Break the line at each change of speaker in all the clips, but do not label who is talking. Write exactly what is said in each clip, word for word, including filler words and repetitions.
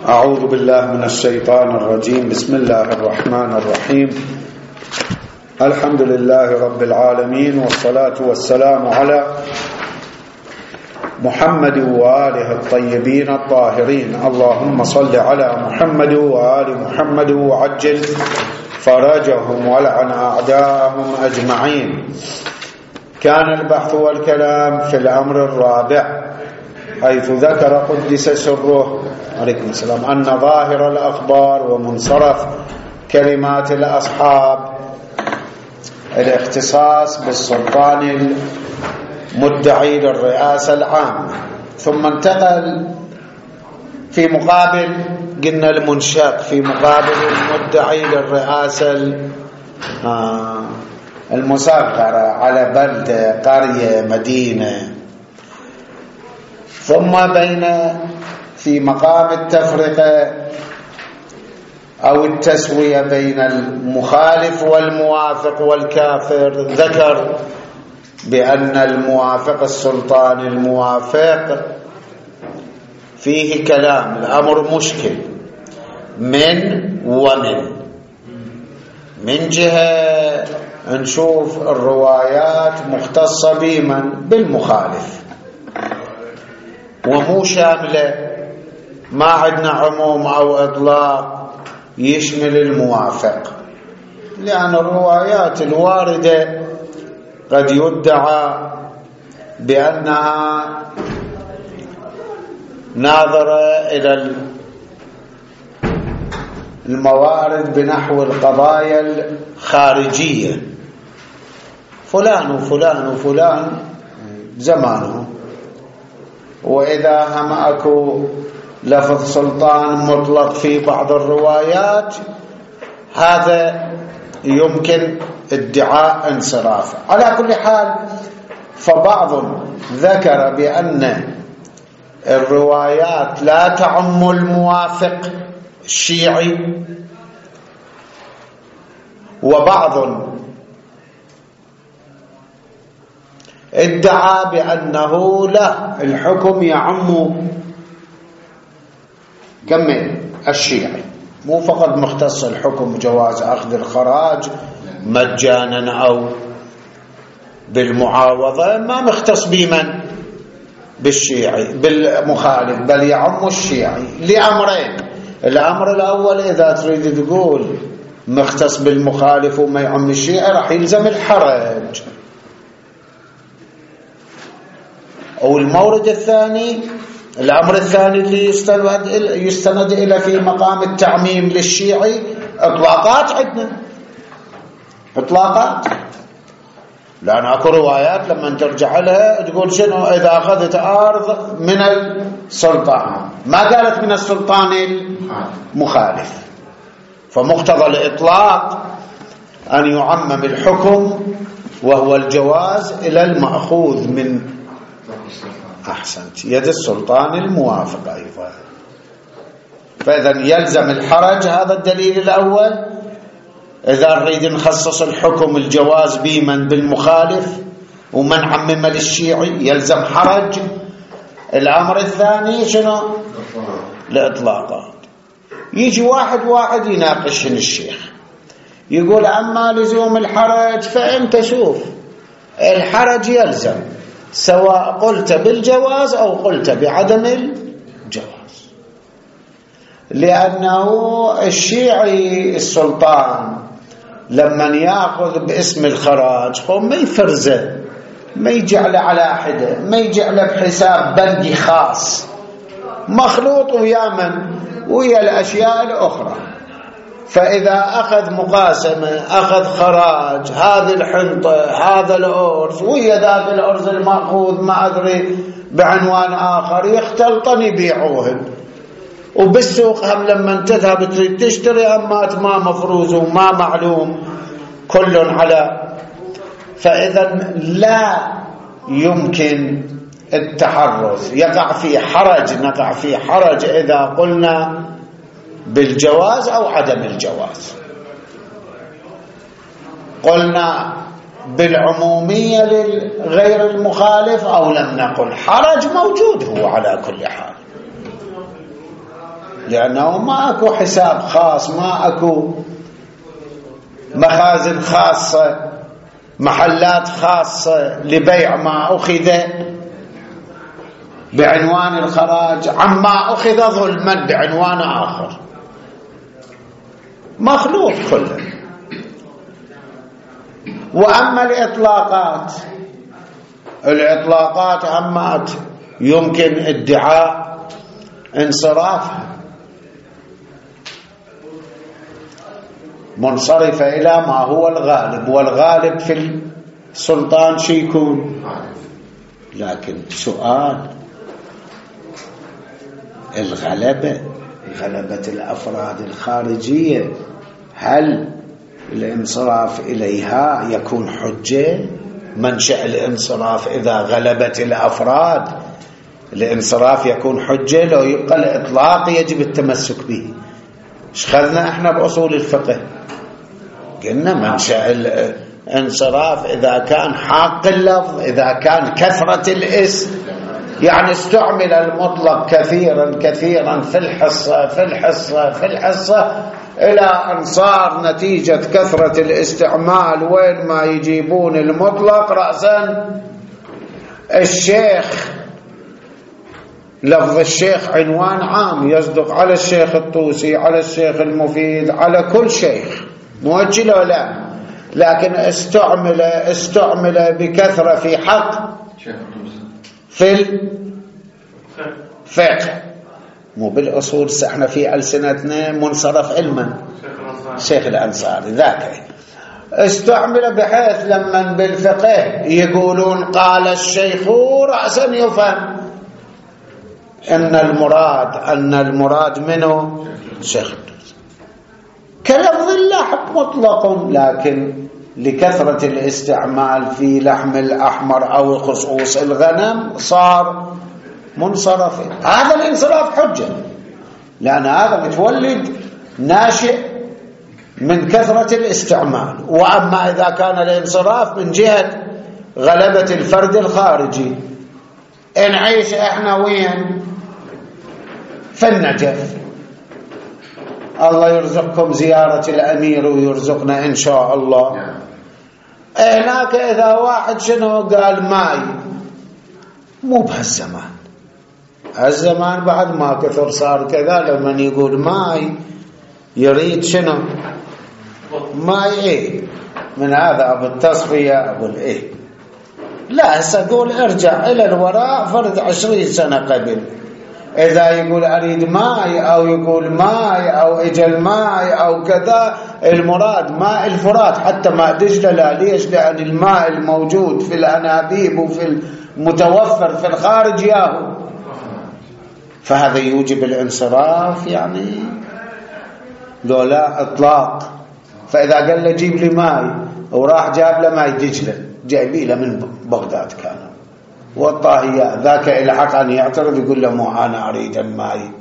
أعوذ بالله من الشيطان الرجيم. بسم الله الرحمن الرحيم. الحمد لله رب العالمين، والصلاة والسلام على محمد وآله الطيبين الطاهرين. اللهم صل على محمد وآل محمد وعجل فرجهم ولعن أعداءهم أجمعين. كان البحث والكلام في الأمر الرابع، حيث ذكر قدس سره عليكم السلام أن ظاهر الأخبار ومنصرف كلمات الأصحاب الاختصاص بالسلطان المدعي للرئاسة العامة، ثم انتقل في مقابل قلنا المنشق في مقابل المدعي للرئاسة المسيطرة على بلدة قرية مدينة، ثم بين في مقام التفرقة أو التسوية بين المخالف والموافق والكافر. ذكر بأن الموافق السلطان الموافق فيه كلام، الأمر مشكل من ومن من جهة نشوف الروايات مختصة بمن بالمخالف ومو شاملة، ما عندنا عموم أو إطلاق يشمل الموافق، لأن الروايات الواردة قد يدعى بأنها ناظرة إلى الموارد بنحو القضايا الخارجية، فلان وفلان وفلان زمانه، وإذا هم أكو لفظ سلطان مطلق في بعض الروايات هذا يمكن ادعاء انصراف. على كل حال، فبعض ذكر بأن الروايات لا تعم الموافق الشيعي، وبعض ادعى بأنه لا، الحكم يعم كمل الشيعي، مو فقط مختص الحكم جواز أخذ الخراج مجانا أو بالمعاوضة، ما مختص بمن بالشيعي بالمخالف، بل يعم الشيعي لأمرين. الأمر الأول، إذا تريد تقول مختص بالمخالف وما يعم الشيعي راح يلزم الحرج. أو المورد الثاني، الأمر الثاني اللي يستند, يستند إلى في مقام التعميم للشيعي إطلاقات. عندنا إطلاقات، لأن أكو روايات لما ترجع لها تقول شنو إذا أخذت أرض من السلطان، ما قالت من السلطان المخالف، فمقتضى الإطلاق أن يعمم الحكم وهو الجواز إلى المأخوذ من أحسنت يد السلطان الموافق أيضا. فإذا يلزم الحرج، هذا الدليل الأول. إذا نريد نخصص الحكم الجواز بمن بالمخالف ومن عمم للشيعي يلزم حرج. الأمر الثاني شنو؟ الإطلاقات. يجي واحد واحد يناقشن الشيخ يقول أما لزوم الحرج، فأنت شوف الحرج يلزم سواء قلت بالجواز أو قلت بعدم الجواز، لأنه الشيعي السلطان لما يأخذ باسم الخراج هو ما يفرزه، ما يجعله على حده، ما يجعله بحساب بنكي خاص مخلوط ويا من ويا الأشياء الأخرى. فإذا أخذ مقاسمة، أخذ خراج، هذه الحنطة، هذا الأرز ويا ذاك الأرز المأخوذ ما أدري بعنوان آخر، يختلطن يبيعوهن، وبالسوق هم لما تذهب تريد تشتري أمات ما مفروز وما معلوم كل على. فإذا لا يمكن التحرز، يقع في حرج، نقع في حرج إذا قلنا بالجواز أو عدم الجواز. قلنا بالعمومية للغير المخالف أو لم نقل، حرج موجود هو على كل حال. لأنه ما أكو حساب خاص، ما أكو مخازن خاصة، محلات خاصة لبيع ما أخذ بعنوان الخراج عما أخذ ظلما بعنوان آخر، مخلوط كله. وأما الإطلاقات، الإطلاقات عمات يمكن ادعاء انصرافها منصرفة إلى ما هو الغالب، والغالب في السلطان شي يكون. لكن سؤال الغلبة، غلبة الأفراد الخارجية، هل الانصراف إليها يكون حجة؟ منشأ الانصراف إذا غلبت الأفراد الانصراف يكون حجة، لو يبقى الإطلاق يجب التمسك به. ايش خذنا احنا بأصول الفقه؟ قلنا منشأ الانصراف إذا كان حاق اللفظ، إذا كان كثرة الاسم، يعني استعمل المطلق كثيرا كثيرا في الحصة في الحصة في الحصة إلى أن صار نتيجة كثرة الاستعمال وين ما يجيبون المطلق رأسا الشيخ، لفظ الشيخ عنوان عام يصدق على الشيخ الطوسي، على الشيخ المفيد، على كل شيخ موجه ولا لا، لكن استعمل استعمل بكثرة في حق في الفقه، مو بالأصول. احنا في ألسنتنا منصرف علما شيخ الأنصاري ذاك استعمل، بحيث لما بالفقه يقولون قال الشيخ رأسا يفهم أن المراد أن المراد منه شيخ كلفظ اللحم مطلق، لكن لكثرة الاستعمال في لحم الأحمر أو خصوص الغنم صار منصرف. هذا الانصراف حجة، لأن هذا متولد ناشئ من كثرة الاستعمال. وأما إذا كان الانصراف من جهة غلبة الفرد الخارجي، نعيش احنا وين؟ في النجف، الله يرزقكم زيارة الأمير ويرزقنا إن شاء الله. هناك إذا واحد شنو قال ماي، مو بهالزمان، هالزمان بعد ما كثر صار كذا، لما يقول ماي يريد شنو؟ ماي إيه من هذا أبو التصفية أبو الإيه. لا هسه أقول ارجع إلى الوراء فرد عشرين سنة قبل، إذا يقول أريد ماي أو يقول ماي أو إجل ماي أو كذا، المراد ماء الفرات حتى ماء دجلة. لا، ليش؟ لأن الماء الموجود في الأنابيب وفي المتوفر في الخارج ياهو، فهذا يوجب الانصراف يعني لو لا إطلاق. فإذا قال له جيب لي ماي وراح جاب له ماي دجلة، جايبي له من بغداد كانوا، والطاهية ذاك إلى حق أن يعترض يقول له مو أنا أريد الماء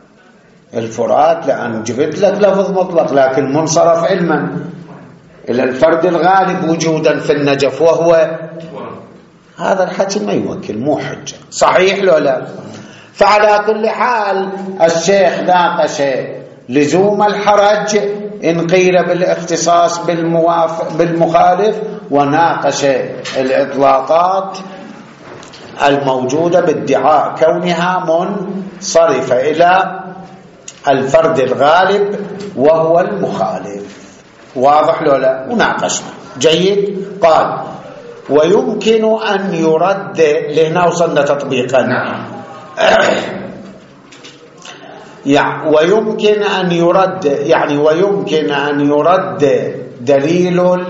الفرات، لأن جبت لك لفظ مطلق لكن منصرف علما إلى الفرد الغالب وجودا في النجف، وهو هذا الحكي ما يوكل، مو حجة. صحيح لو لا؟ فعلى كل حال الشيخ ناقش لزوم الحرج إن قيل بالاختصاص بالموافق بالمخالف، وناقش الإطلاقات الموجودة بادعاء كونها منصرفة إلى الفرد الغالب وهو المخالف. واضح لو لا؟ وناقشنا جيد. قال ويمكن أن يرد، لهنا وصلنا تطبيقا. نعم. يعني ويمكن أن يرد، يعني ويمكن أن يرد دليل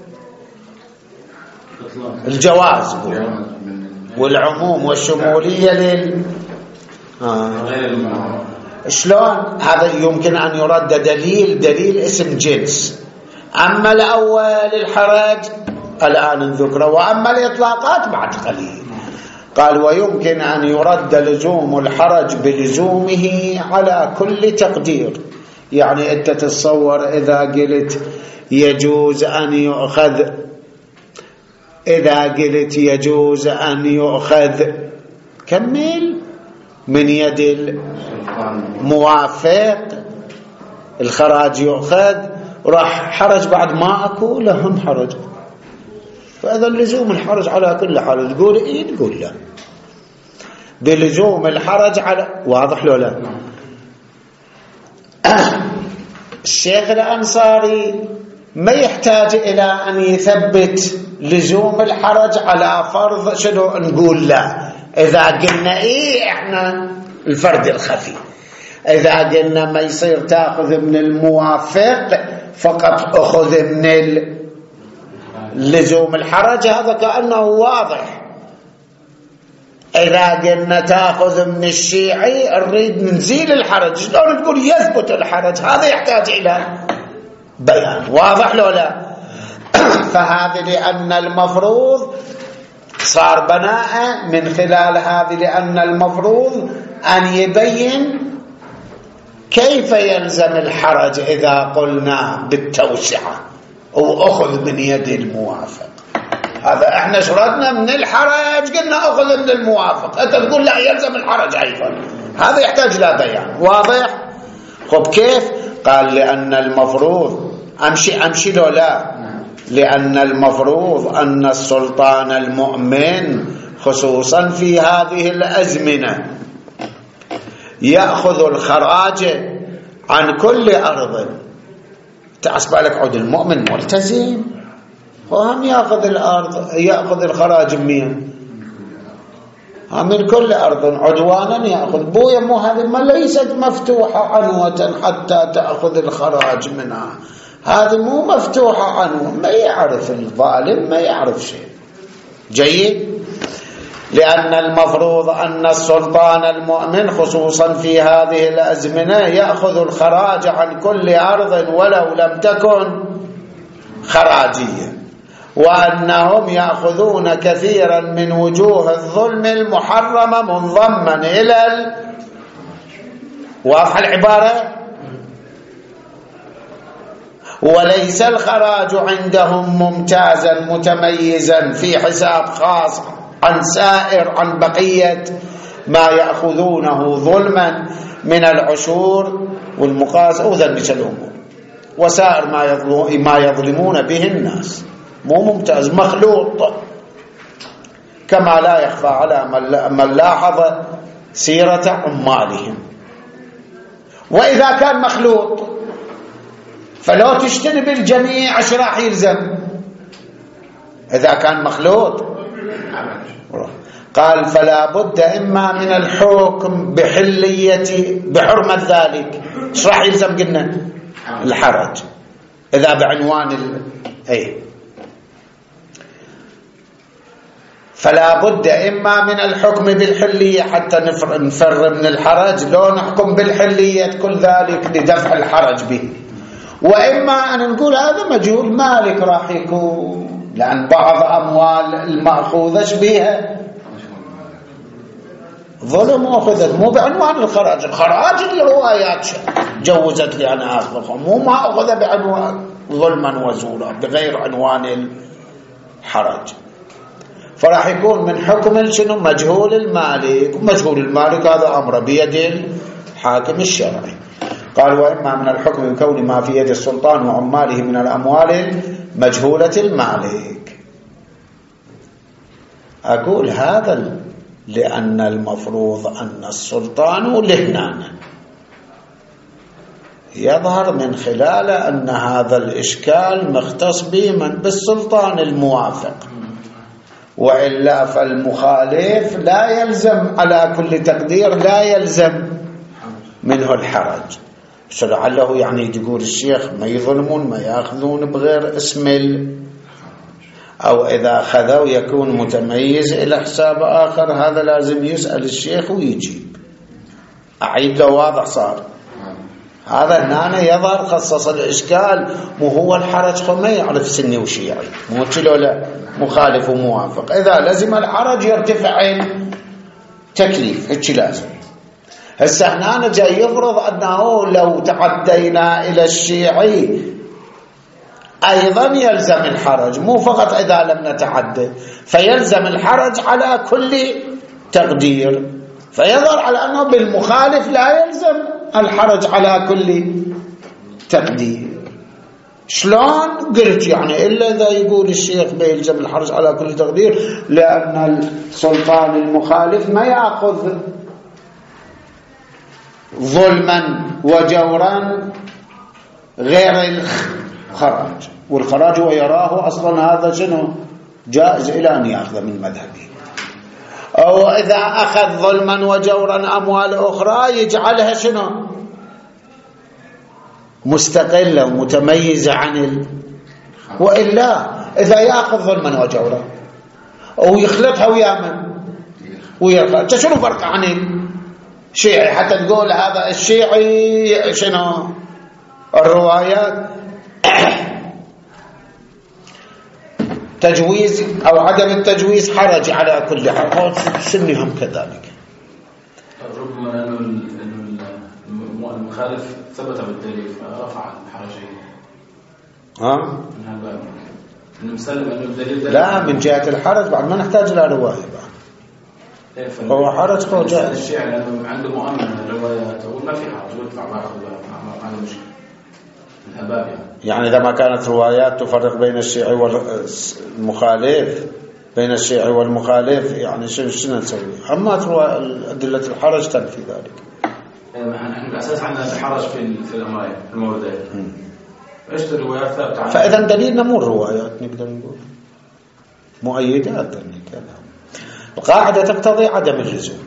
الجواز والعموم والشمولية لل آه. شلون هذا يمكن أن يرد دليل دليل اسم جنس. أما الأول الحرج الآن نذكره، وأما الإطلاقات بعد قليل. قال ويمكن أن يرد لزوم الحرج بلزومه على كل تقدير. يعني أنت تتصور إذا قلت يجوز أن يؤخذ إذا قلت يجوز أن يؤخذ كمل من يد الموافق الخراج يؤخذ، راح حرج بعد ما أكو لهم حرج. فإذا لزوم الحرج على كل حال، تقول إيه تقول لا، بلزوم الحرج على، واضح لو لا؟ الشيخ الأنصاري ما يحتاج إلى أن يثبت لزوم الحرج على فرض شنو نقول لا. إذا قلنا إيه إحنا الفرد الخفي، إذا قلنا ما يصير تأخذ من الموافق فقط أخذ من لزوم الحرج، هذا كأنه واضح. إذا قلنا تأخذ من الشيعي نريد نزيل الحرج، شلون تقول يثبت الحرج؟ هذا يحتاج إلى بيان، واضح لو لا؟ فهذا لأن المفروض صار بناء من خلال هذه، لأن المفروض أن يبين كيف يلزم الحرج إذا قلنا بالتوسعة أو أخذ من يد الموافق. هذا احنا شردنا من الحرج، قلنا أخذ من الموافق، أنت تقول لا يلزم الحرج أيضا، هذا يحتاج لا بيان، واضح؟ خب كيف؟ قال لأن المفروض أمشي أمشي لو لا، لأن المفروض أن السلطان المؤمن خصوصا في هذه الأزمنة يأخذ الخراج عن كل أرض. تعصب لك عود المؤمن ملتزم وهم يأخذ الأرض، يأخذ الخراج منين؟ من كل أرض عدوانا يأخذ. بويا مو هذه ما ليست مفتوحة عنوة حتى تأخذ الخراج منها، هذه مو مفتوحة عنوة، ما يعرف الظالم ما يعرف شيء. جيد؟ لأن المفروض أن السلطان المؤمن خصوصا في هذه الأزمنة يأخذ الخراج عن كل أرض ولو لم تكن خراجية، وأنهم يأخذون كثيرا من وجوه الظلم المحرمة منضما إلى ال... واضح العبارة؟ وليس الخراج عندهم ممتازا متميزا في حساب خاص عن سائر عن بقية ما يأخذونه ظلما من العشور والمقاس وذنبش الأمور وسائر ما يظلمون به الناس، مو ممتاز، مخلوط، كما لا يخفى على من لاحظ سيرة عمالهم. وإذا كان مخلوط فلو تجتنب الجميع ايش راح يلزم؟ إذا كان مخلوط قال فلا بد إما من الحكم بحلية بحرمة ذلك، ايش راح يلزم؟ قلنا الحرج إذا بعنوان ال... أي فلا بد إما من الحكم بالحلية حتى نفر من الحرج، لو نحكم بالحلية كل ذلك لدفع الحرج به، وإما أن نقول هذا مجهول مالك راح يكون، لأن بعض أموال المأخوذة بها ظلم وأخذت مو بعنوان الخراج، الخراج الروايات جوزت لي أنا أخذها، مو ما أخذ بعنوان ظلما وزورا بغير عنوان الحرج. فراح يكون من حكم شنو؟ مجهول المالك، ومجهول المالك هذا أمر بيد الحاكم الشرعي. قال وإما من الحكم بكون ما في يد السلطان وعماله من الأموال مجهولة المالك. أقول هذا لأن المفروض أن السلطان لهنا يظهر من خلال أن هذا الإشكال مختص بمن؟ بالسلطان الموافق، وإلا فالمخالف لا يلزم على كل تقدير لا يلزم منه الحرج. لعله يعني تقول الشيخ ما يظلمون ما يأخذون بغير اسم ال... أو إذا أخذوا يكون متميز إلى حساب آخر، هذا لازم يسأل الشيخ ويجيب. أعيد له واضح صار هذا هنا يظهر خصص الإشكال، مو هو الحرج ما يعرف سني وشيعي، مو كله لا مخالف وموافق، إذا لزم الحرج يرتفع تكليف هيك لازم. هسه هنا جاي يفرض أنه لو تعدينا إلى الشيعي أيضا يلزم الحرج، مو فقط إذا لم نتعدى، فيلزم الحرج على كل تقدير. فيظهر على أنه بالمخالف لا يلزم الحرج على كل تقدير. شلون؟ قلت يعني إلا إذا يقول الشيخ بيلزم الحرج على كل تقدير، لأن السلطان المخالف ما يأخذ ظلما وجورا غير الخراج، والخراج هو يراه أصلا هذا شنو جائز إلى أن يأخذ من مذهبه. أو إذا أخذ ظلما وجورا أموال أخرى يجعلها شنو مستقلة ومتميزة عن ال... وإلا إذا يأخذ ظلما وجورا أو يخلطها ويامن ويخلط، شنو فرق عن الشيعي حتى تقول هذا الشيعي شنو الروايات تجويز أو عدم التجويز حرج على كل حال، سنهم كذلك.
ربما أنه المخالف ثبت بالدليل فرفع الحرجين.
ها؟
من هالباب إنه مسلم أنه الدليل
لا، من جهة الحرج بعد ما نحتاج إلى رواية بعد. هو حرج هو جاء
الشيعي لأنه عنده مؤمن روايات وما في حرج ويدفع باخذ ما عنده مشكلة. من هالباب يعني. يعني
إذا ما كانت روايات تفرق بين الشيعي والمخالف بين الشيعي والمخالف يعني شنو شنو نسوي؟ أما أدلة الحرج تنفي ذلك.
نحن بالأساس عندنا الحرج في في الأمرين في الموردين. إيش الروايات ثابتة عنها؟
فإذا دليلنا مو الروايات، نقدر نقول مؤيدات الكلام. القاعدة تقتضي عدم اللزوم.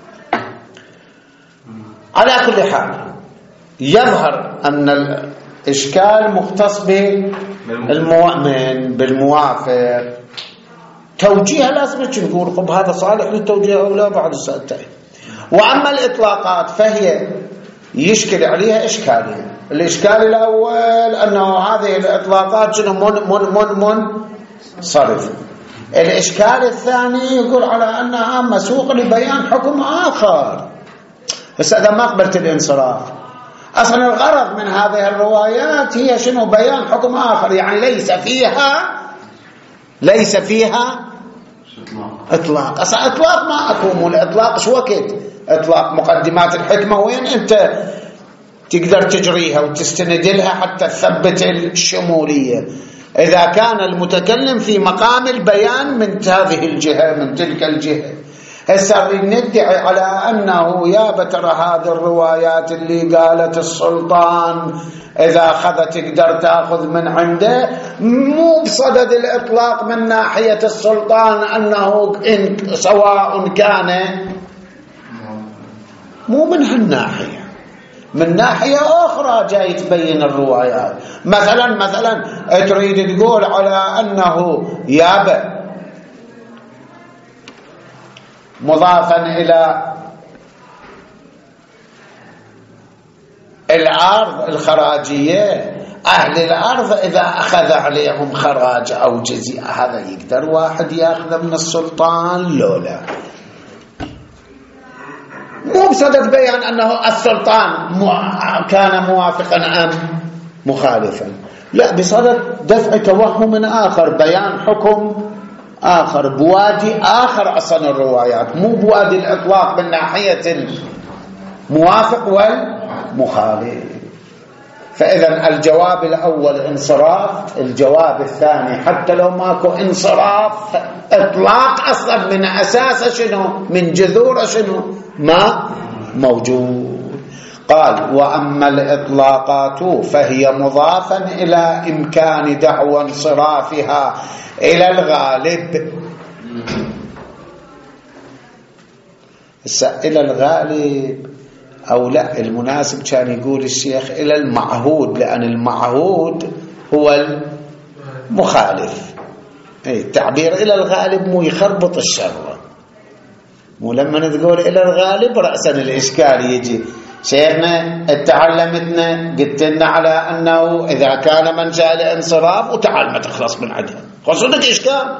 على كل حال يظهر أن الإشكال مختص بالمؤمن بالموافق. توجيه لازم نقول طب هذا صالح للتوجيه أو لا بعد الساعتين. وأما الإطلاقات فهي يشكل عليها إشكالين. الإشكال الأول أنه هذه الإطلاقات شنو من من من من صرف. الإشكال الثاني يقول على أنها مسوق لبيان حكم آخر. بس إذا ما قبلت الانصراف أصلا الغرض من هذه الروايات هي شنو بيان حكم آخر، يعني ليس فيها ليس فيها إطلاق. أصلا إطلاق ما أكون الإطلاق شو وقت إطلاق مقدمات الحكمة وين أنت تقدر تجريها وتستند لها حتى تثبت الشمولية. إذا كان المتكلم في مقام البيان من هذه الجهة من تلك الجهة. هسه ندعي على أنه يا بتر هذه الروايات اللي قالت السلطان إذا أخذت تقدر تأخذ من عنده مو بصدد الإطلاق من ناحية السلطان أنه إن سواء كان مو من هالناحية، من ناحية أخرى جاي تبين الروايات. مثلا مثلا تريد تقول على أنه يابا مضافا إلى الأرض الخراجية، أهل الأرض إذا أخذ عليهم خراج أو جزية هذا يقدر واحد يأخذ من السلطان لولا مو بصدد بيان أنه السلطان كان موافقا أم مخالفا، لا بصدد دفع توهم آخر بيان حكم آخر بوادي آخر أصلا الروايات مو بوادي الإطلاق من ناحية الموافق والمخالف. فإذا الجواب الأول انصراف، الجواب الثاني حتى لو ماكو انصراف إطلاق أصلا من أساس شنو من جذور شنو ما موجود. قال وأما الإطلاقات فهي مضافا إلى إمكان دعوى انصرافها إلى الغالب. إلى الغالب أو لا المناسب كان يقول الشيخ إلى المعهود، لأن المعهود هو المخالف. التعبير إلى الغالب مو يخربط الشر، مو لما تقول إلى الغالب رأسا الإشكال يجي شيخنا تعلمتنا قلت لنا على أنه إذا كان منشأ الانصراف وتعال ما تخلص من عدها خصوصك إشكال.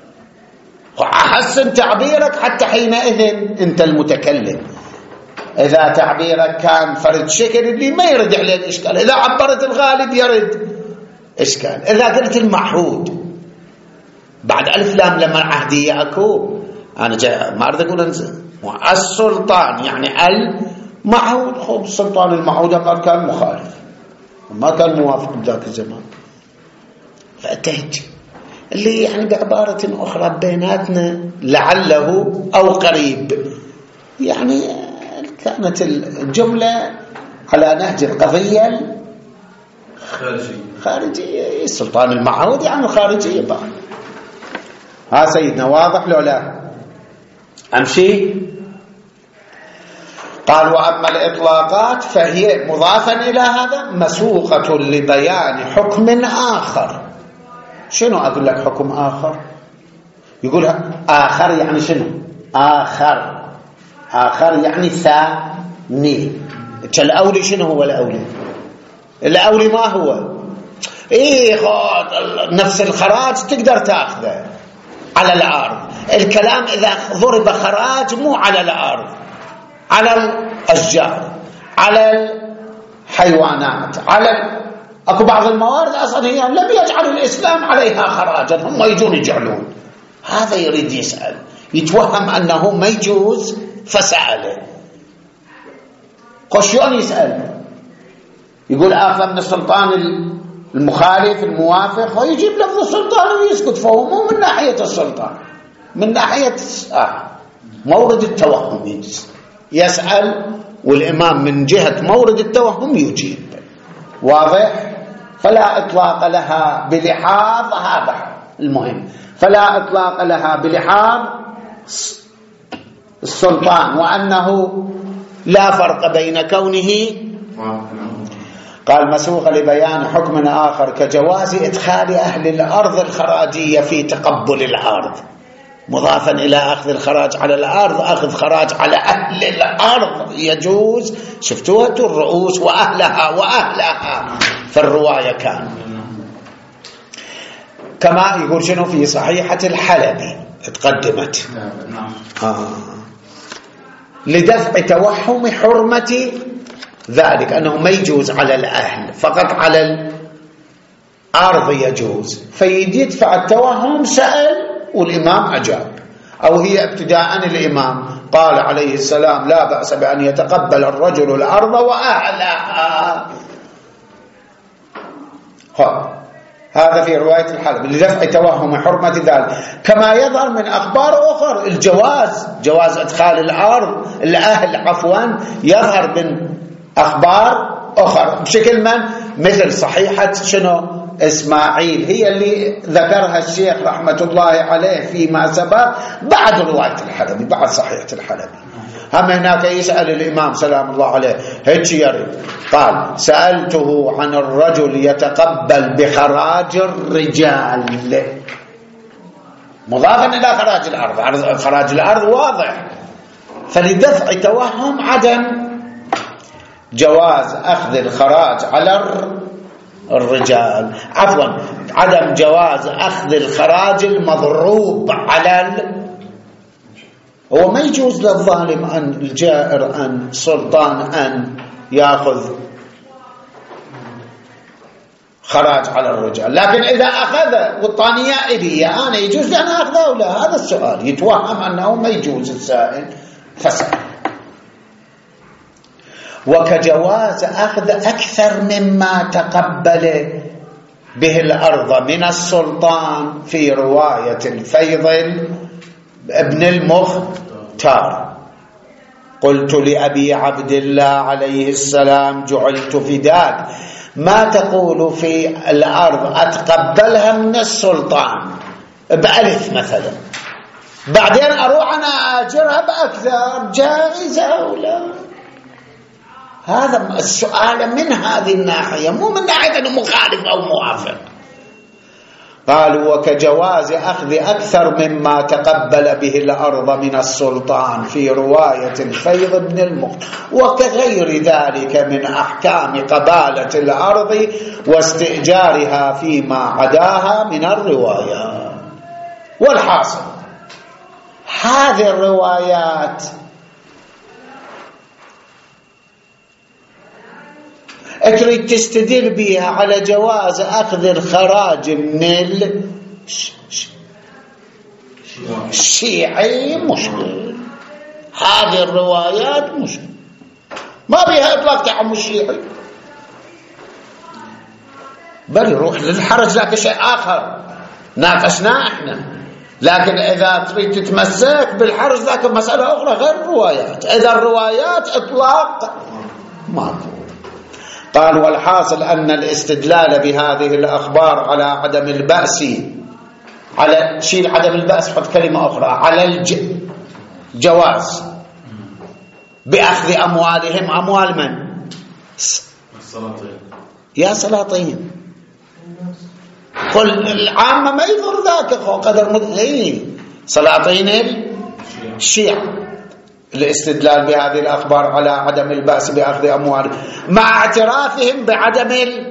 أحسن تعبيرك حتى حينئذ أنت المتكلم. إذا تعبيرك كان فرد شكل اللي ما يرد عليه الإشكال، إذا عبرت الغالب يرد إشكال. إذا قلت المعهود بعد ألف لام لما عهدية أكو أنا جاي ما أريد أقول السلطان يعني المعهود. خب السلطان المعهود ما كان مخالف ما كان موافق بذاك الزمان، فأتهج اللي يعني بعبارة أخرى بيناتنا لعله أو قريب، يعني كانت الجملة على نهج القضية
خارجية
خارجية. السلطان المعهود يعني خارجية بقى. ها سيدنا واضح لو لا؟ أمشي. قال وأما الإطلاقات فهي مضافا إلى هذا مسوقة لبيان حكم آخر. شنو أقول لك حكم آخر؟ يقول آخر يعني شنو؟ آخر آخر يعني ثاني. الأولي شنو هو الأولي؟ الأولي ما هو؟ إيه نفس الخراج تقدر تأخذه على الأرض. الكلام إذا ضرب خراج مو على الأرض، على الأشجار، على الحيوانات، على أكو بعض الموارد أصلا هي لم يجعل الإسلام عليها خراجا، هم يجون يجعلون. هذا يريد يسأل، يتوهم أنه ما يجوز فسأله. قشيون يسأل يقول آخذ من السلطان المخالف الموافق ويجيب لفظ السلطان ويسكت، فهو مو من ناحية السلطان، من ناحية آه مورد التوهم يسأل، والإمام من جهة مورد التوهم يجيب. واضح؟ فلا إطلاق لها بلحاظ، هذا المهم، فلا إطلاق لها بلحاظ السلطان، وأنه لا فرق بين كونه. قال مسوق لبيان حكم آخر كجواز إدخال أهل الأرض الخراجية في تقبل الأرض، مضافا إلى أخذ الخراج على الأرض أخذ خراج على أهل الأرض يجوز. شفتوها الرؤوس وأهلها وأهلها في الرواية كان كما يقول شنو في صحيحة الحلبي تقدمت آه. لدفع توهم حرمة ذلك، أنه ما يجوز على الأهل فقط على الأرض يجوز، فيدفع التوهم. سأل والإمام أجاب، أو هي ابتداء الإمام قال عليه السلام لا بأس بأن يتقبل الرجل الأرض وأهلها. هذا في رواية الحلب لدفع توهم حرمة ذلك، كما يظهر من أخبار أخرى الجواز، جواز إدخال الأرض الأهل عفوا يظهر من أخبار أخرى بشكل من مثل صحيحة شنو إسماعيل، هي اللي ذكرها الشيخ رحمة الله عليه فيما سبق بعد رواية الحلبي، بعد صحيحة الحلبي. هم هناك يسأل الإمام سلام الله عليه هيك يريد، قال سألته عن الرجل يتقبل بخراج الرجال، مضافا إلى خراج الأرض، خراج الأرض واضح، فلدفع توهم عدم جواز أخذ الخراج على الرجال، عفوا عدم جواز أخذ الخراج المضروب على ال... هو ما يجوز للظالم أن الجائر أن سلطان أن يأخذ خراج على الرجال، لكن إذا أخذ والطانية إلي أنا يجوز أن أخذه أو لا؟ هذا السؤال، يتوهم أنه ما يجوز السائل فسأل. وكجواز أخذ أكثر مما تقبل به الأرض من السلطان في رواية الفيض ابن المختار. قلت لأبي عبد الله عليه السلام جعلت فداك، ما تقول في الأرض أتقبلها من السلطان بألف مثلا، بعدين أروح أنا أجرها بأكثر، جائزة أو لا؟ هذا السؤال من هذه الناحية، مو من ناحية أنه مخالف أو موافق. قالوا وكجواز أخذ أكثر مما تقبل به الأرض من السلطان في رواية الفيض بن المختار، وكغير ذلك من أحكام قبالة الأرض واستئجارها فيما عداها من الروايات. والحاصل هذه الروايات تريد تستدل بها على جواز أخذ الخراج من ال الشيعي مشكل، هذه الروايات مشكل، ما بيها إطلاق تعم الشيعي، بل يروح للحرج ذاك شيء آخر ناقشناه احنا. لكن إذا تريد تتمسك بالحرج ذاك مسألة أخرى غير الروايات. إذا الروايات إطلاق ماكو. قال والحاصل أن الاستدلال بهذه الأخبار على عدم البأس، على شيل عدم البأس حط كلمة أخرى، على الجواز بأخذ أموالهم. أموال من؟
السلاطين. يا
سلاطين قل العامة ما يضر ذاك قدر مدهين سلاطين الشيعة. الاستدلال بهذه الأخبار على عدم البأس بأخذ أموالهم مع اعترافهم بعدم ال...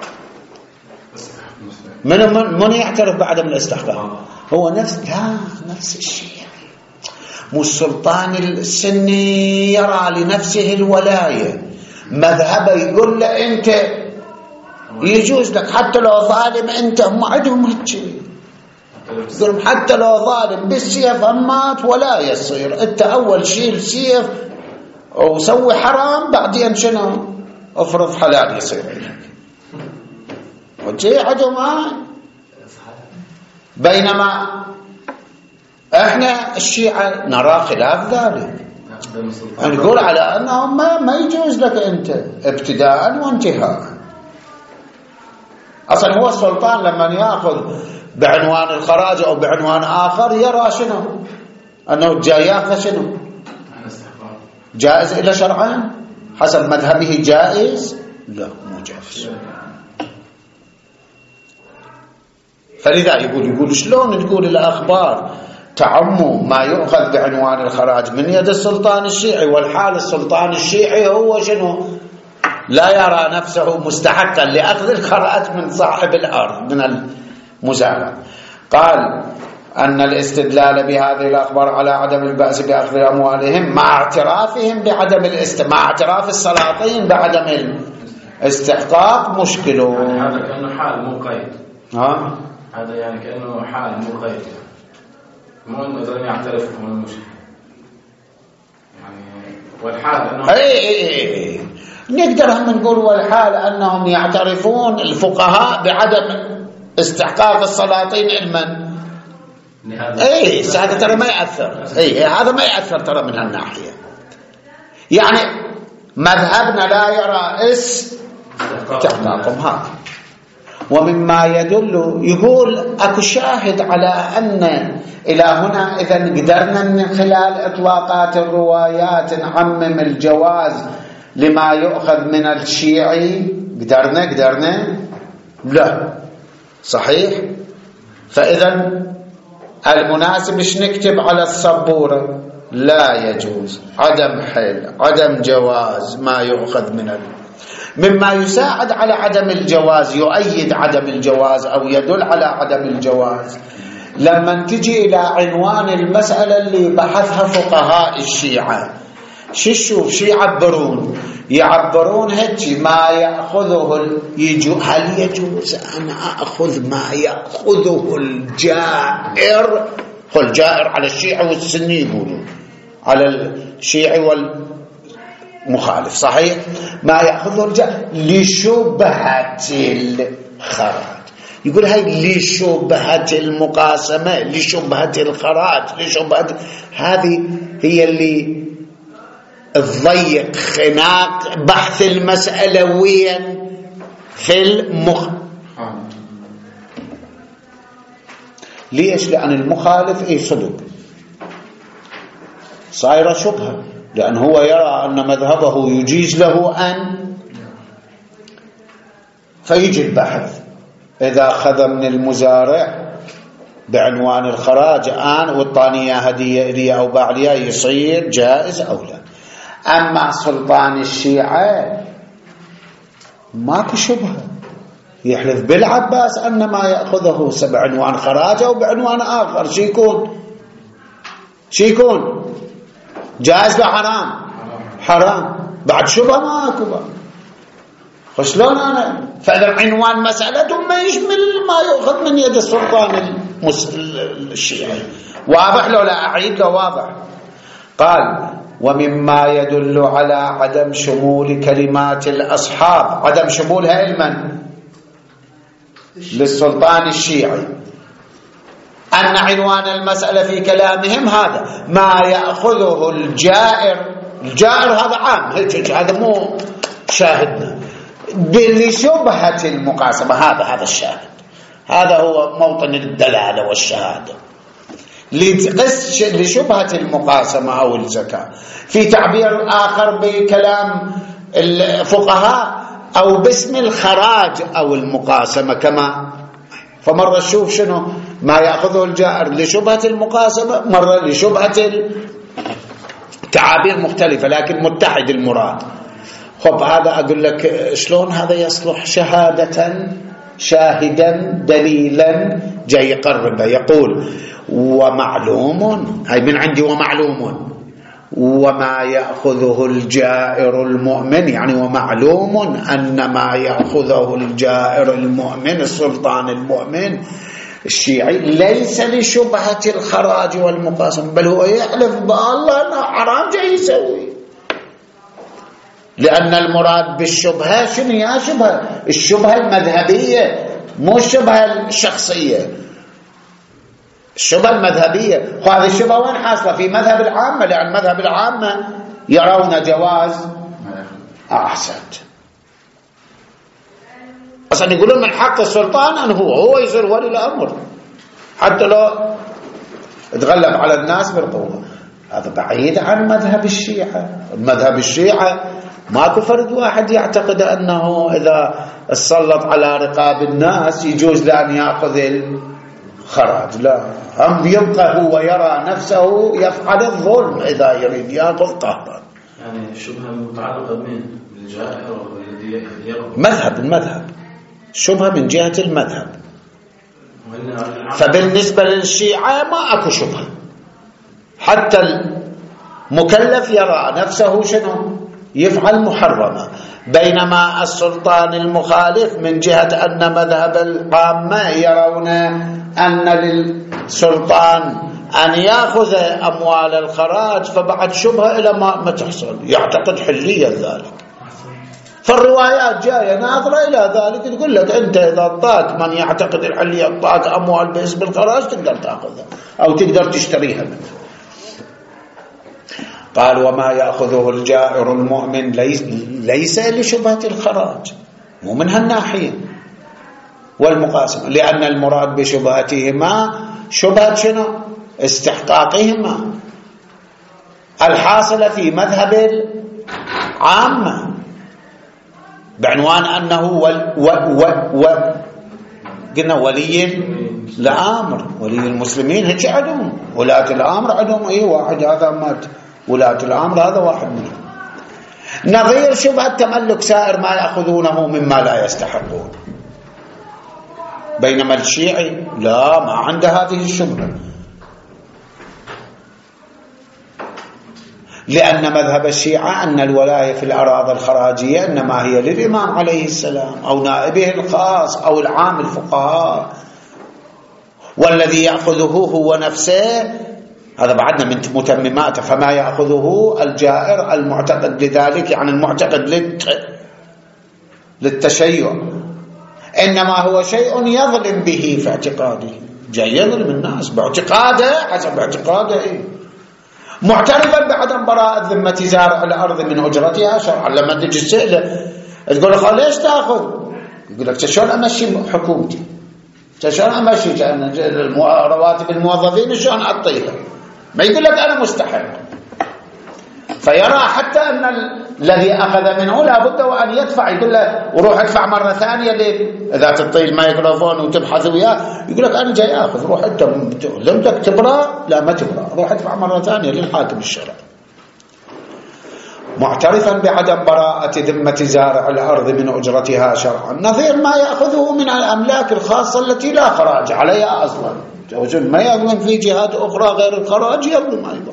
من, من, من يعترف بعدم الاستحقاق؟ هو نفس لا نفس الشيء. مو السلطان السني يرى لنفسه الولاية، مذهبه يقول له أنت يجوز لك حتى لو ظالم، أنت هم عندهم هالشيء، يقولون حتى لو ظالم بالسيف همات ولا يصير، أنت أول شيء السيف وسوي حرام بعدين شنو افرض حلال يصير لك. وجي عندهم هاي. بينما احنا الشيعة نرى خلاف ذلك، نقول على أنهم ما, ما يجوز لك أنت ابتداء وانتهاء. أصلا هو السلطان لما يأخذ بعنوان الخراج أو بعنوان آخر يرى شنو أنه جاي يأخذ شنو جائز إلى شرعا حسب مذهبه جائز، لا مو جائز. فلذا يقول يقول شلون تقول الأخبار تعم ما يؤخذ بعنوان الخراج من يد السلطان الشيعي، والحال السلطان الشيعي هو شنو لا يرى نفسه مستحقا لأخذ الخراج من صاحب الأرض من المزارع. قال أن الاستدلال بهذه الأخبار على عدم البأس بأخذ أموالهم مع اعترافهم بعدم الاست مع اعتراف السلاطين بعدم الاستحقاق مشكل.
يعني هذا كأنه حال مو قيد.
ها
هذا يعني كأنه حال مو قيد، مو إنه إذا يعترف هو المشكل يعني. والحال أنه
اي اي اي نقدر هم نقول والحال أنهم يعترفون الفقهاء بعدم استحقاق السلاطين المن اي هذا ترى ما يأثر، اي هذا ما يأثر ترى من هالناحية. يعني مذهبنا لا يرى استحقاقهم هذا. ومما يدل يقول اكو شاهد على ان الى هنا اذا قدرنا من خلال اطلاقات الروايات نعمم الجواز لما يؤخذ من الشيعي، قدرنا قدرنا لا صحيح. فإذا المناسب ايش نكتب على السبورة؟ لا يجوز، عدم حل، عدم جواز ما يؤخذ من ال... مما يساعد على عدم الجواز، يؤيد عدم الجواز أو يدل على عدم الجواز لما تجي إلى عنوان المسألة اللي بحثها فقهاء الشيعة. شو شوف شو يعبرون؟ يعبرون هيك ما يأخذه يجو هل يجوز أن أخذ ما يأخذه الجائر؟ قل جائر على الشيعي والسني يقولون، على الشيعي والمخالف صحيح ما يأخذه الجائر لشبهة الخراج. يقول هاي لشبهة المقاسمة، لشبهة الخراج، لشبهة هذه هي اللي الضيق خناق بحث المسألة وين في المخ. ليش؟ لأن المخالف اي صدق صايرة شبهة، لأن هو يرى أن مذهبه يجيز له أن فيجي البحث إذا أخذ من المزارع بعنوان الخراج آن والطانية هدية إلي أو باعليا يصير جائز أو لا. أما سلطان الشيعة ماكو شبهة، يحلف بالعباس أن ما يأخذه بعنوان خراج أو بعنوان آخر شي يكون شي يكون جائز بحرام حرام بعد شبهة ماكو بقى. فشلون أنا؟ فإذا عنوان مسألة ما يشمل ما يأخذ من يد السلطان الشيعي واضح لو لا أعيد له واضح. قال ومما يدل على عدم شمول كلمات الأصحاب، عدم شمولها لمن؟ للسلطان الشيعي، أن عنوان المسألة في كلامهم هذا ما يأخذه الجائر. الجائر هذا عام، هذا مو شاهدنا بشبهة المقاسمة، هذا هذا الشاهد، هذا هو موطن الدلالة والشهادة لقس لشبهة المقاسمة أو الزكاة. في تعبير آخر بكلام الفقهاء أو باسم الخراج أو المقاسمة كما، فمرة نشوف شنو ما يأخذه الجائر لشبهة المقاسمة، مرة لشبهة تعابير مختلفة لكن متحد المراد. خب هذا أقول لك شلون هذا يصلح شهادة شاهدا دليلا جاي يقربه. يقول ومعلوم، هاي من عندي ومعلوم، وما يأخذه الجائر المؤمن، يعني ومعلوم أن ما يأخذه الجائر المؤمن السلطان المؤمن الشيعي ليس لشبهة الخراج والمقاسم، بل هو يحلف بالله أنه حرام جاي يسوي، لأن المراد بالشبهة شنو يا شبهة؟ الشبهة المذهبية مو الشبهة الشخصية، الشبهة المذهبية. وهذه الشبهة وين حاصلة؟ في مذهب العامة، لأن مذهب العامة يرون جواز. أحسنت. أصلا يقولون من حق السلطان أن هو هو يصير ولي الأمر حتى لو تغلب على الناس بالقوة. هذا بعيد عن مذهب الشيعة. مذهب الشيعة ماكو فرد واحد يعتقد أنه إذا تسلط على رقاب الناس يجوز لأن يأخذ الخراج، لا، هم يبقى هو يرى نفسه يفعل الظلم إذا يريد يأخذ قهرا.
يعني الشبهة متعلقة بمن؟ بالجائر والذي يرى
مذهب المذهب، شبهة من جهة المذهب. فبالنسبة للشيعة ما أكو شبهة، حتى المكلف يرى نفسه شنو يفعل محرمة، بينما السلطان المخالف من جهة أن مذهب العامة يرون أن للسلطان أن يأخذ أموال الخراج، فبعد شبهة إلى ما, ما تحصل، يعتقد حلية ذلك. فالروايات جاية ناظرة إلى ذلك، تقول لك أنت إذا أعطاك من يعتقد الحلية أعطاك أموال باسم الخراج تقدر تأخذها أو تقدر تشتريها منه. قال وما يأخذه الجائر المؤمن ليس, ليس لشبهة الخراج، مو من هالناحية والمقاسمة، لأن المراد بشبهتهما شبهة شنو؟ استحقاقهما الحاصلة في مذهب العامة بعنوان أنه ول و و و قلنا ولي الأمر، ولي المسلمين هيك عندهم، ولاة الأمر عندهم أي واحد، هذا مات ولاة الأمر هذا واحد منهم. نظير شبهة تملك سائر ما يأخذونه مما لا يستحقون، بينما الشيعي لا، ما عنده هذه الشبهة، لأن مذهب الشيعة أن الولاية في الأراضي الخراجية إنما هي للإمام عليه السلام أو نائبه الخاص أو العام الفقهاء، والذي يأخذه هو نفسه، هذا بعدنا من متمماته. فما يأخذه الجائر المعتقد لذلك، يعني المعتقد للت... للتشيع، إنما هو شيء يظلم به في اعتقاده، جاي يظلم الناس باعتقاده حسب اعتقاده، معترفا بعدم براءة ذمة زارع الأرض من أجرتها شرعا. لما تجي تسأله تقول له ليش تأخذ؟ يقول لك شلون أمشي حكومتي، شلون أمشي رواتب الموظفين شلون أعطيها، ما يقول لك أنا مستحق. فيرى حتى أن الذي أخذ منه لا بد وأن يدفع، يقول له وروح ادفع مرة ثانية ليه؟ إذا تطيل الميكروفون وتبحث وياه يقول لك أنا جاي أخذ، روح أنت لمتك تبرأ، لا ما تبرأ، روح ادفع مرة ثانية للحاكم الشرعي. معترفا بعدم براءة ذمة زارع الأرض من أجرتها شرعا، نظير ما يأخذه من الأملاك الخاصة التي لا خراج عليها أصلا، ما يظلم في جهات أخرى غير الخراج يظلم أيضا.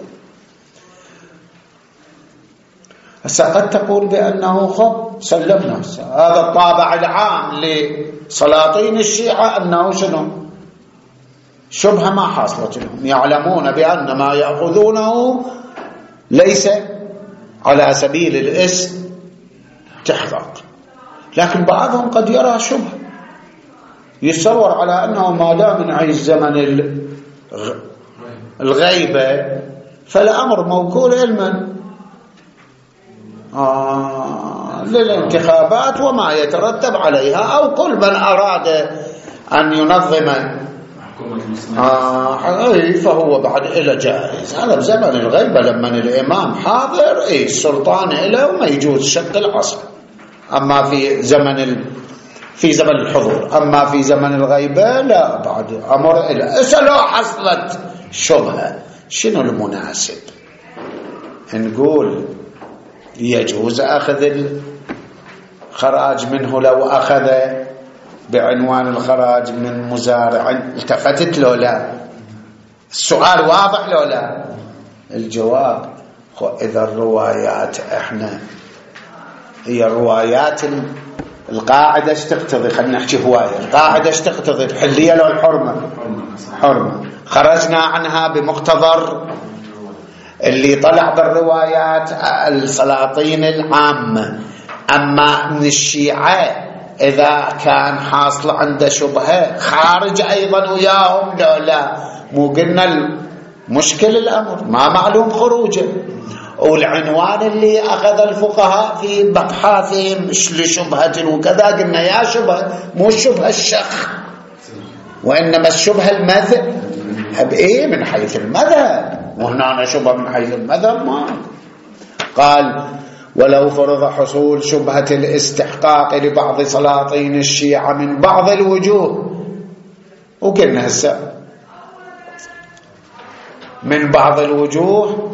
هسه قد تقول بأنه خب سلمنا هذا الطابع العام لسلاطين الشيعة أنه شنو شبهة ما حاصلت لهم، يعلمون بأن ما يأخذونه ليس على سبيل الاستحقاق، لكن بعضهم قد يرى شبهة، يتصور على أنه ما دام نعيش زمن الغيبة فالأمر موكول علما آه للانتخابات وما يترتب عليها، أو كل من أراد أن ينظم آه فهو بعد إلى جائز. هذا بزمن الغيبة لما الإمام حاضر إيه السلطان إله وما يجوز شق العصر. أما في زمن ال... في زمن الحضور، أما في زمن الغيبة لا، بعد أمر إلى. لو حصلت شبهة شنو المناسب؟ نقول يجوز أخذ الخراج منه لو أخذ بعنوان الخراج من مزارع، التفتت لو لا؟ السؤال واضح لو لا؟ الجواب إذا الروايات احنا هي الروايات القاعدة ايش تقتضي؟ خلينا نحكي هواية. القاعدة ايش تقتضي؟ الحلية لو الحرمة؟ حرمة. خرجنا عنها بمقتضى اللي طلع بالروايات السلاطين العامة. أما من الشيعة إذا كان حاصل عنده شبهة خارج أيضا وياهم لا لا، مو قلنا المشكل الأمر ما معلوم خروجه. والعنوان اللي أخذ الفقهاء في بحثهم لشبهة وكذا قلنا يا شبهة مو الشبهة الشخ، وإنما الشبهة المذهب إيه من حيث المذهب، وهنا شبهة من حيث المذهب ما قال. ولو فرض حصول شبهة الاستحقاق لبعض سلاطين الشيعة من بعض الوجوه، وقلنا هسه من بعض الوجوه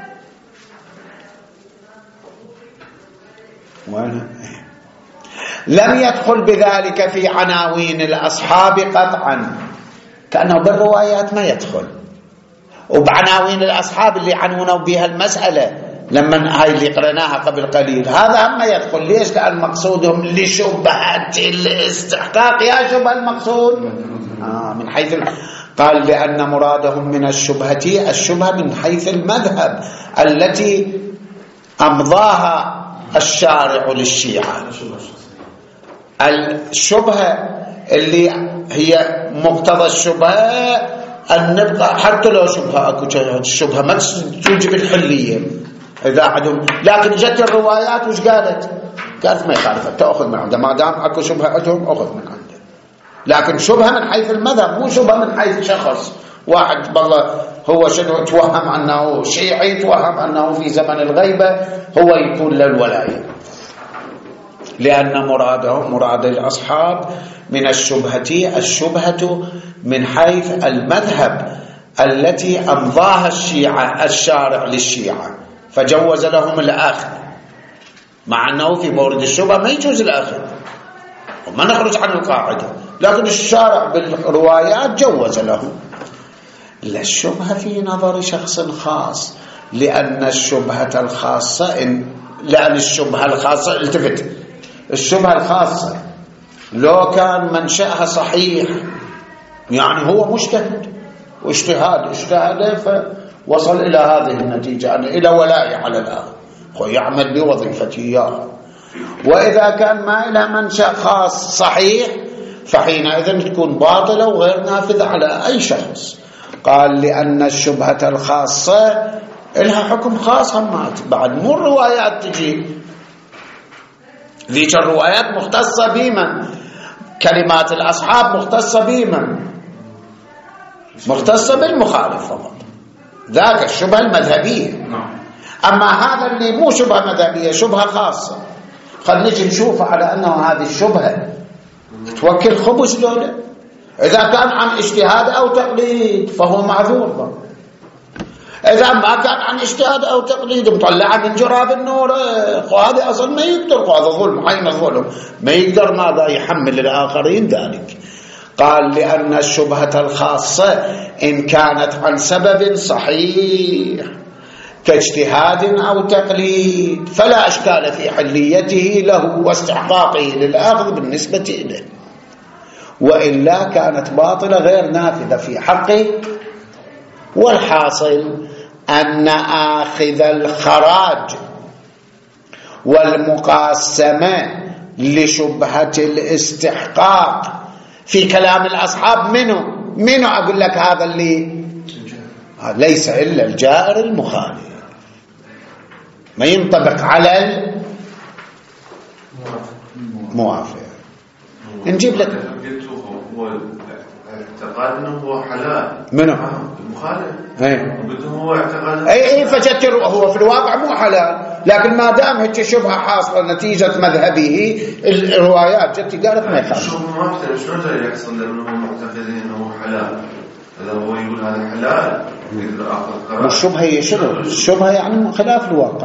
لم يدخل بذلك في عناوين الأصحاب قطعا، كأنه بالروايات ما يدخل، وبعناوين الأصحاب اللي عنونوا بها المسألة لما هاي اللي قرناها قبل قليل هذا هم يدخل. ليش؟ لأن مقصودهم لشبهة الاستحقاق. يا شبه المقصود آه من حيث قال لأن مرادهم من الشبهة الشبهة من حيث المذهب التي أمضاها الشارع للشيعة. الشبهة اللي هي مقتضى الشبهة أن نبقى حتى لو شبهة أكو الشبهة ما توجب الحلية إذا عندهم، لكن جت الروايات وش قالت؟ قالت ما يخالف تأخذ من عنده ما دام أكو شبهة عندهم أخذ من عنده. لكن شبهة من حيث المذهب مو شبهة من حيث شخص واحد بالله هو شنو توهم أنه شيعي، توهم أنه في زمن الغيبة هو يكون للولاية. لأن مرادهم مراد الأصحاب من الشبهة الشبهة من حيث المذهب التي أمضاها الشيعة الشارع للشيعة، فجوز لهم الأخذ، مع أنه في مورد الشبهة ما يجوز الأخذ وما نخرج عن القاعدة، لكن الشارع بالروايات جوز لهم. لا الشبهة في نظر شخص خاص، لأن الشبهة الخاصة إن لأن الشبهة الخاصة التفت الشبهة الخاصة لو كان منشأها صحيح يعني هو مجتهد واجتهاد اجتهد فوصل إلى هذه النتيجة يعني إلى ولاية على الآخر ويعمل بوظيفته إياه. وإذا كان ما إلى منشأ خاص صحيح فحينئذ تكون باطلة وغير نافذة على أي شخص. قال لأن الشبهة الخاصة لها حكم خاص همات، بعد مو الروايات تجي ذيك الروايات مختصة بمن؟ كلمات الأصحاب مختصة بمن؟ مختصة بالمخالف فقط، ذاك الشبهة المذهبية. أما هذا اللي مو شبهة مذهبية شبهة خاصة، خلنا نجي نشوف على أنه هذه الشبهة توكل خبز لولا. إذا كان عن اجتهاد أو تقليد فهو معذور، إذا ما كان عن اجتهاد أو تقليد مطلعة من جراب النور هذا أصلا ما يقدر، هذا ظلم حين ظلم ما يقدر ماذا يحمل الآخرين ذلك. قال لأن الشبهة الخاصة إن كانت عن سبب صحيح كاجتهاد أو تقليد فلا أشكال في حليته له واستحقاقه للأخذ بالنسبة إليه. وإلا كانت باطلة غير نافذة في حقه. والحاصل أن آخذ الخراج والمقاسمة لشبهة الاستحقاق في كلام الأصحاب منه منه أقول لك هذا اللي ليس إلا الجائر المخالف، ما ينطبق على الموافق. نجيب لك
هو اعتقاد انه هو حلال
منو
المخالف،
اي
هو اعتقاد
اي اي فجدت هو في الواقع مو حلال، لكن ما دام هيك شبهه حاصله نتيجه مذهبه الروايات جت قالت ما يخالف.
شو ما اعرف شلون يحصل لانهم معتقدين انه حلال، هذا هو يقول هذا حلال يقدر اخذ قرار.
والشبهه هي شنو؟ الشبهه يعني خلاف الواقع،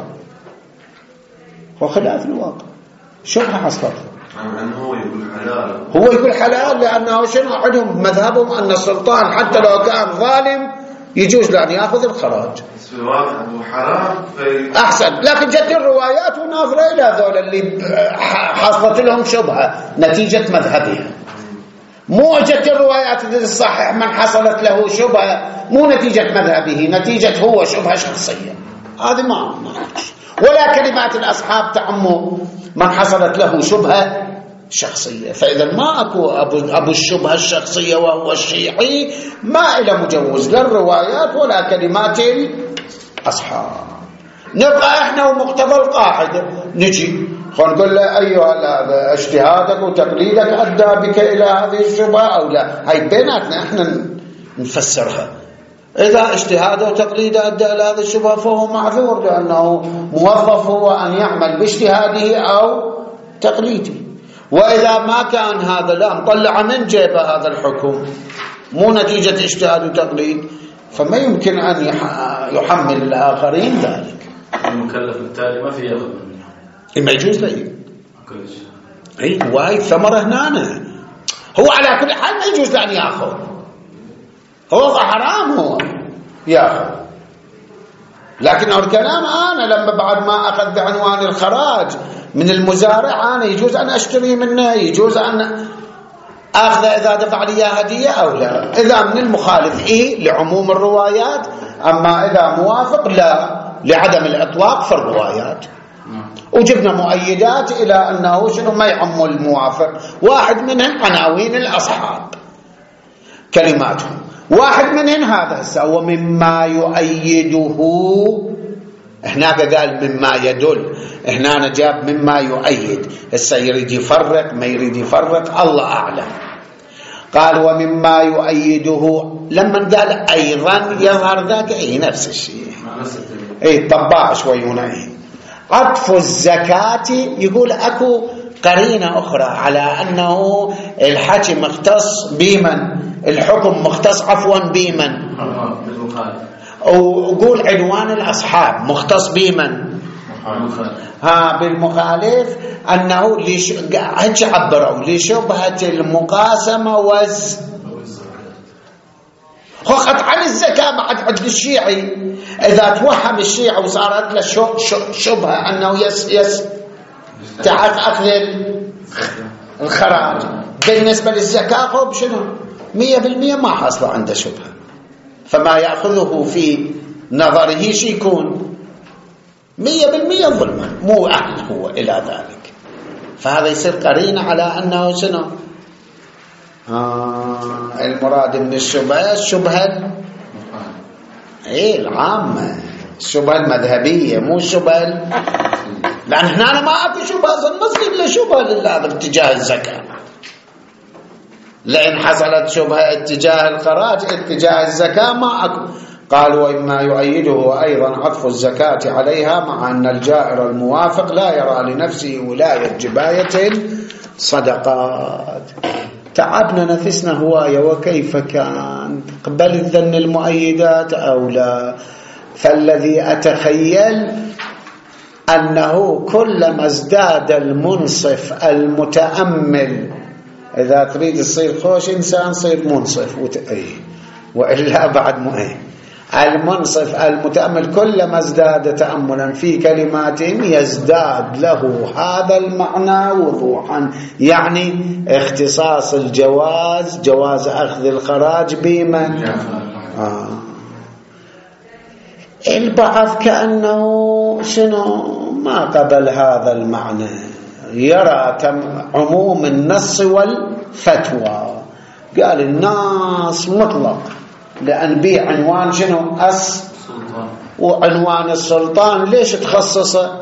هو خلاف الواقع، شبهه حصلت.
أنه هو يقول حلال،
هو يقول حلال لأنه شنو عندهم مذهبهم أن السلطان حتى لو كان ظالم يجوز له أن يأخذ الخراج.
بس في الواقع هو حرام في...
أحسن، لكن جت الروايات وناظرة إلى ذول اللي حصلت لهم شبهة نتيجة مذهبها، مو جت الروايات اللي تصحح من حصلت له شبهة مو نتيجة مذهبه، نتيجة هو شبهة شخصية. هذه ما ما ولا كلمات الأصحاب تعموا من حصلت له شبهة شخصية. فإذا ما أكو أبو, أبو الشبهة الشخصية وهو الشيعي ما إلى مجوز لا الروايات ولا كلمات الأصحاب. نبقى إحنا ومقتضى القاعدة نجي نقول له أيها اجتهادك وتقليدك أدى بك إلى هذه الشبهة أو لا، هاي بيناتنا إحنا نفسرها. إذا اجتهاده وتقليده أدى إلى هذه الشبهة فهو معذور لأنه موظف هو أن يعمل باجتهاده أو تقليده. وإذا ما كان هذا لا مطلع من جيبه هذا الحكم مو نتيجة اجتهاد وتقليد فما يمكن أن يحمل الآخرين ذلك.
المكلف بالتالي ما في يأخذ منه،
ما يجوز له. أي وهي الثمرة هنا، هو على كل حال ما يجوز له أن يأخذ، هو حرام هو ياخذ. لكن الكلام أنا لما بعد ما أخذ بعنوان الخراج من المزارع أنا يجوز أن أشتري منه، يجوز أن أخذ إذا دفع لي هدية أو لا. إذا من المخالف إيه لعموم الروايات، أما إذا موافق لا لعدم الإطلاق في الروايات. وجبنا مؤيدات إلى أنه شنو ما يعم الموافق، واحد منهم عناوين الأصحاب كلماتهم، واحد منهم هذا هسه ومما يؤيده. هناك قال مما يدل، هنا جاب مما يؤيد، هسه يريد يفرق ما يريد يفرق الله أعلم. قال ومما يؤيده لما قال أيضا يظهر ذاك أي نفس الشيء، أي طباع شوي هنا. عطف الزكاة يقول أكو قرينة أخرى على أنه الحكم مختص بمن، الحكم مختص عفوا بمن، وقول عنوان الأصحاب مختص بمن ها بالمخالف، أنه لش... هج عبروا لشبهة المقاسمة وز هو قطعا الزكاة بعد عند الشيعي. إذا توهم الشيعي وصارت له شبهة أنه يس يس تعال أخذ الخراج بالنسبة للزكاة هو بشنو مية بالمية ما حصل عنده شبهة، فما يأخذه في نظره شي يكون مية بالمية ظلما مو أهل هو إلى ذلك. فهذا يصير قرينة على أنه شنو آه المراد من الشبهة الشبهة ايه العامة، الشبهة المذهبية مو الشبهة، لأن هنا ما أكو شبهة المسجد إلا شبهة لله اتجاه الزكاة، لأن حصلت شبهة اتجاه الخراج اتجاه الزكاة ما أكو. قال وإما يؤيده أيضا عطف الزكاة عليها مع أن الجائر الموافق لا يرى لنفسه ولاية جباية صدقات. تعبنا نفسنا هواية وكيف كان قبل الذن المؤيدات أو لا. فالذي أتخيل أنه كلما ازداد المنصف المتأمل، إذا تريد تصير خوش إنسان صير منصف وتأيه وإلا بعد مؤيه. المنصف المتأمل كلما ازداد تأملا في كلماتهم يزداد له هذا المعنى وضوحا. يعني اختصاص الجواز، جواز أخذ الخراج بمن؟ آه. البعض كأنه شنو ما قبل هذا المعنى، يرى عموم النص والفتوى، قال النص مطلق لأن بيه عنوان شنو؟ أصل وعنوان السلطان، ليش تخصصه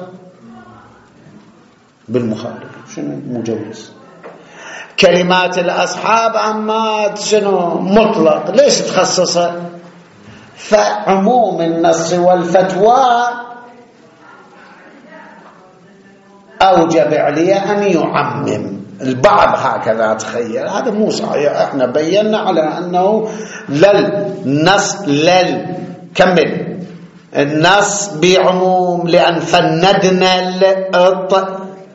بالمخالف؟ شنو مجوز. كلمات الأصحاب أما شنو؟ مطلق، ليش تخصصه؟ فعموم النص والفتوى أوجب عليه أن يعمم. البعض هكذا تخيل، هذا مو صحيح. احنا بينا على أنه للنص لل كمل النص بعموم، لأن فندنا الأط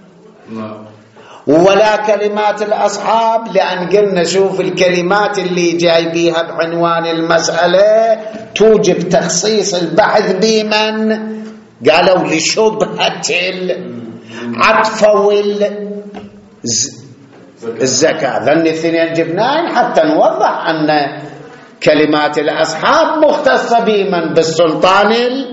ولا كلمات الأصحاب، لأن قلنا شوف الكلمات اللي جاي بيها بعنوان المسألة توجب تخصيص البحث بمن؟ قالوا لشبهة العطف والزكاة. ذن الاثنين جبناهم حتى نوضح أن كلمات الأصحاب مختصة بمن؟ بالسلطان.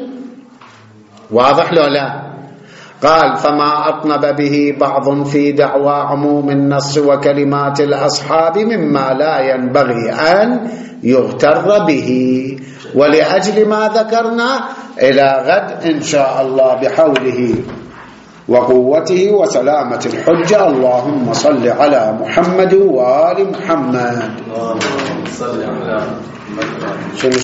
واضح لو لا؟ قال فما أطنب به بعض في دعوى عموم النص وكلمات الأصحاب مما لا ينبغي أن يغتر به. ولأجل ما ذكرنا إلى غد إن شاء الله بحوله وقوته وسلامة الحجة. اللهم صل على محمد وآل محمد.
اللهم صل على محمد.